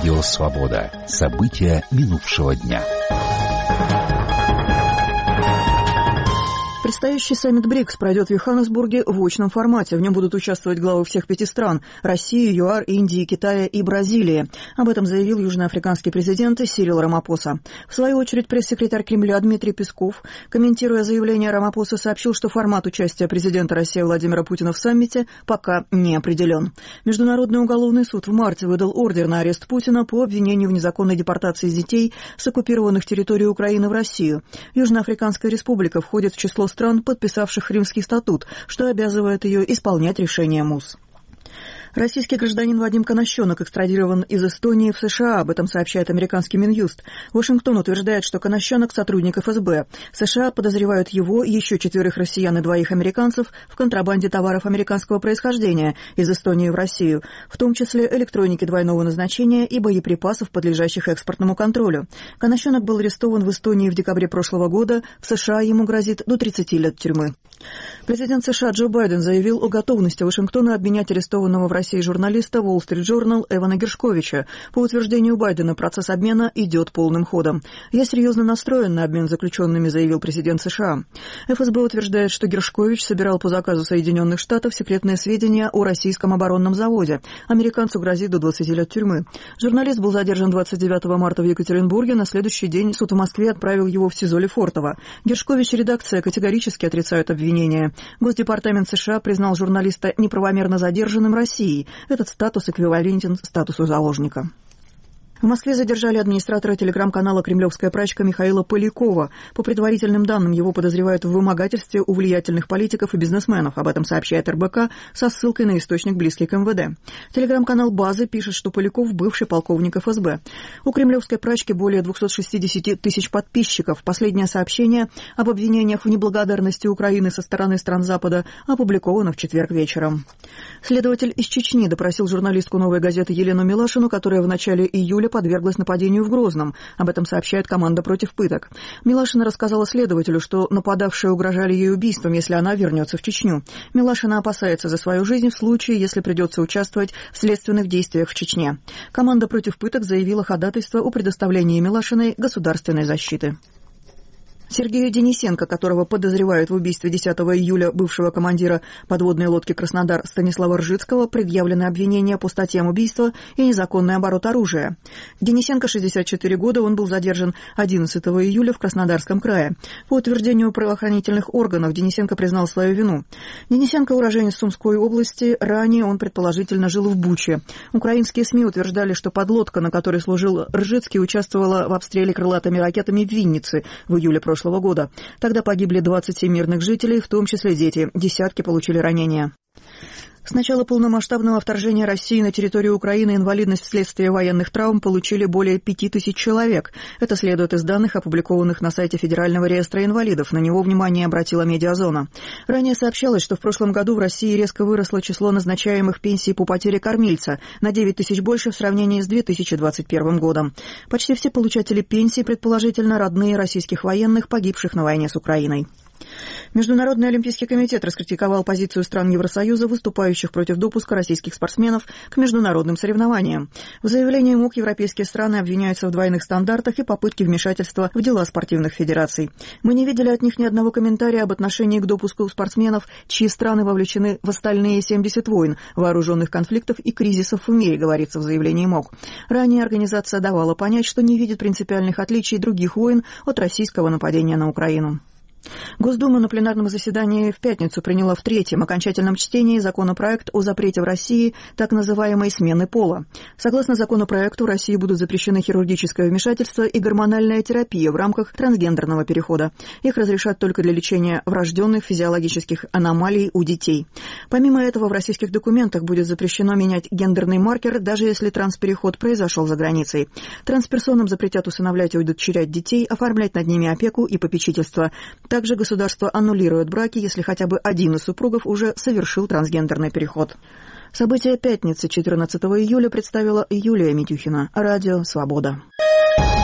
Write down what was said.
Радио «Свобода». События минувшего дня. Предстоящий саммит БРИКС пройдет в Йоханнесбурге в очном формате. В нем будут участвовать главы всех 5 стран – России, ЮАР, Индии, Китая и Бразилии. Об этом заявил южноафриканский президент Сирил Рамапоса. В свою очередь, пресс-секретарь Кремля Дмитрий Песков, комментируя заявление Рамапосы, сообщил, что формат участия президента России Владимира Путина в саммите пока не определен. Международный уголовный суд в марте выдал ордер на арест Путина по обвинению в незаконной депортации детей с оккупированных территорий Украины в Россию. Южноафриканская республика входит в число стран, подписавших Римский статут, что обязывает ее исполнять решения МУС. Российский гражданин Вадим Конощенок экстрадирован из Эстонии в США. Об этом сообщает американский Минюст. Вашингтон утверждает, что Конощенок – сотрудник ФСБ. США подозревают его, еще 4 россиян и 2 американцев в контрабанде товаров американского происхождения из Эстонии в Россию, в том числе электроники двойного назначения и боеприпасов, подлежащих экспортному контролю. Конощенок был арестован в Эстонии в декабре прошлого года. В США ему грозит до 30 лет тюрьмы. Президент США Джо Байден заявил о готовности Вашингтона обменять арестованного в России журналиста Wall Street Journal Эвана Гершковича. По утверждению Байдена, процесс обмена идет полным ходом. «Я серьезно настроен на обмен заключенными», заявил президент США. ФСБ утверждает, что Гершкович собирал по заказу Соединенных Штатов секретные сведения о российском оборонном заводе. Американцу грозит до 20 лет тюрьмы. Журналист был задержан 29 марта в Екатеринбурге. На следующий день суд в Москве отправил его в СИЗО Лефортово. Гершкович и редакция категорически отрицают обвинения. Госдепартамент США признал журналиста неправомерно задержанным Россией. Этот статус эквивалентен статусу заложника. В Москве задержали администратора телеграм-канала «Кремлевская прачка» Михаила Полякова. По предварительным данным, его подозревают в вымогательстве у влиятельных политиков и бизнесменов. Об этом сообщает РБК со ссылкой на источник, близкий к МВД. Телеграм-канал «Базы» пишет, что Поляков – бывший полковник ФСБ. У «Кремлевской прачки» более 260 тысяч подписчиков. Последнее сообщение об обвинениях в неблагодарности Украины со стороны стран Запада опубликовано в четверг вечером. Следователь из Чечни допросил журналистку «Новой газеты» Елену Милашину, которая в начале июля подверглась нападению в Грозном. Об этом сообщает команда против пыток. Милашина рассказала следователю, что нападавшие угрожали ей убийством, если она вернется в Чечню. Милашина опасается за свою жизнь в случае, если придется участвовать в следственных действиях в Чечне. Команда против пыток заявила ходатайство о предоставлении Милашиной государственной защиты. Сергею Денисенко, которого подозревают в убийстве 10 июля бывшего командира подводной лодки «Краснодар» Станислава Ржицкого, предъявлены обвинения по статьям убийства и незаконный оборот оружия. Денисенко 64 года, он был задержан 11 июля в Краснодарском крае. По утверждению правоохранительных органов, Денисенко признал свою вину. Денисенко уроженец Сумской области, ранее он предположительно жил в Буче. Украинские СМИ утверждали, что подлодка, на которой служил Ржицкий, участвовала в обстреле крылатыми ракетами в Виннице в июле прошлого года. Тогда погибли 27 мирных жителей, в том числе дети. Десятки получили ранения. С начала полномасштабного вторжения России на территорию Украины инвалидность вследствие военных травм получили более 5000 человек. Это следует из данных, опубликованных на сайте Федерального реестра инвалидов. На него внимание обратила Медиазона. Ранее сообщалось, что в прошлом году в России резко выросло число назначаемых пенсий по потере кормильца на 9 тысяч больше в сравнении с 2021 годом. Почти все получатели пенсий, предположительно, родные российских военных, погибших на войне с Украиной. Международный олимпийский комитет раскритиковал позицию стран Евросоюза, выступающих против допуска российских спортсменов к международным соревнованиям. В заявлении МОК европейские страны обвиняются в двойных стандартах и попытке вмешательства в дела спортивных федераций. Мы не видели от них ни одного комментария об отношении к допуску спортсменов, чьи страны вовлечены в остальные 70 войн, вооруженных конфликтов и кризисов в мире, говорится в заявлении МОК. Ранее организация давала понять, что не видит принципиальных отличий других войн от российского нападения на Украину. Госдума на пленарном заседании в пятницу приняла в 3-м окончательном чтении законопроект о запрете в России так называемой смены пола. Согласно законопроекту, в России будут запрещены хирургическое вмешательство и гормональная терапия в рамках трансгендерного перехода. Их разрешат только для лечения врожденных физиологических аномалий у детей. Помимо этого, в российских документах будет запрещено менять гендерный маркер, даже если транспереход произошел за границей. Трансперсонам запретят усыновлять и удочерять детей, оформлять над ними опеку и попечительство. Также государство аннулирует браки, если хотя бы один из супругов уже совершил трансгендерный переход. События пятницы, 14 июля, представила Юлия Митюхина. Радио «Свобода».